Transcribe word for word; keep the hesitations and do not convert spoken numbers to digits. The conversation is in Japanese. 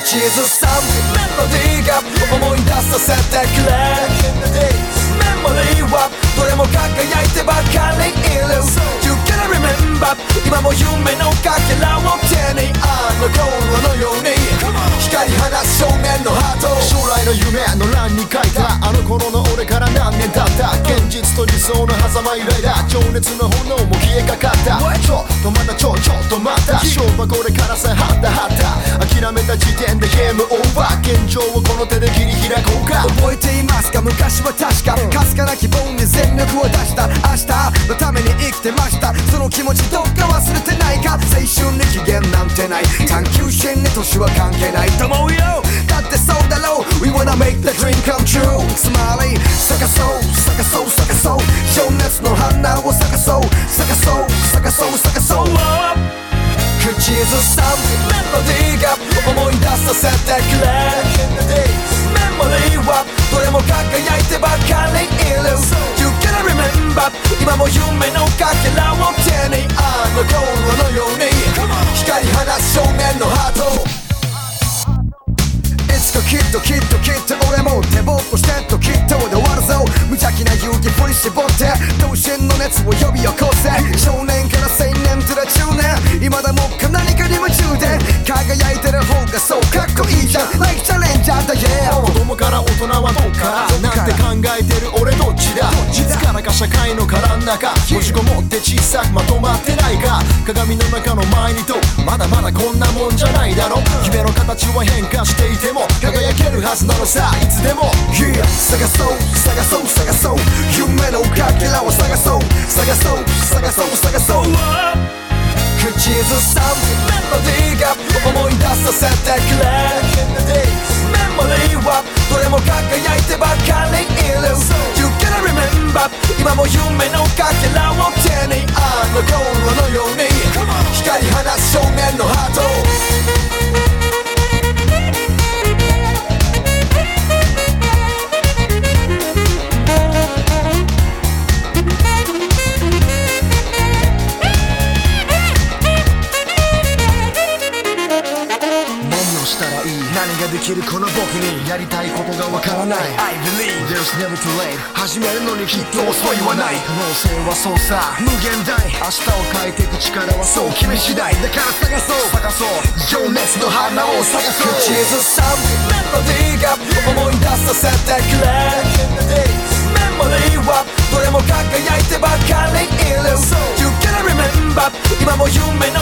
口ずさむメロディーが思い出させてくれメモリーはどれも輝いてばかりいる You gotta remember 今も夢のかけらを手にあの頃のように光り放つ少年のハート将来の夢の欄に書いたあの頃の俺から何年経った現実と理想の狭間揺らいだ情熱の炎も消えかかったちょっとまたちょちょっとまた勝負はこれからさはったはった諦めた時点でゲームオーバー現状をこの手で切り開こうか覚えていますか昔は確かかすかな希望に全力を出した明日のために生きてましたその気持ちどっか忘れてないか青春に期限なんてない探求心に年は関係ないと思うよだってそうだろう We wanna make the dream come true スマイリー探そう探そう探そう情熱の花を探そう探そう探そう探そう口ずさむメロディーが思い出させてくれメモリーはどれも輝いてばかりいる You gotta remember 今も夢のかけらを手にあの頃のように光り放つ少年のハートいつかきっときっときっと俺も手ぼっとしてときっとで終わるぞ無邪気な勇気振り絞って同心の熱を呼び起こせ少年から青年とら中年未だもっか何かに夢中で輝いてる方がそうかっこいいじゃん Like チャレンジャーだ Yeah 子供から大人はどうかなんて考えてる俺どっちだいつからか社会の殻の中閉じこもって小さくまとまってないか鏡の中の前にとまだまだこんなもんじゃないだろ夢の形は変化していても輝けるはずなのさいつでも Yeah 探そう探そう探そう夢のかけらを探そう探そう探そう探そう口ずさむメロディーが思い出させてくれメモリーはどれも輝いてばかりいる You gotta remember 今も夢のかけらを手にあの頃のように光り放つ少年のハート何ができるこの僕にやりたいことがわからない I believe There's never too late 始めるのにきっと遅いはない可能性はそうさ無限大明日を変えていく力はそう決め次第だから探そう探そう情熱の花を探そう口ずさむメロディーが思い出させてくれメモリーはどれも輝いてばかりいる You gotta remember 今も夢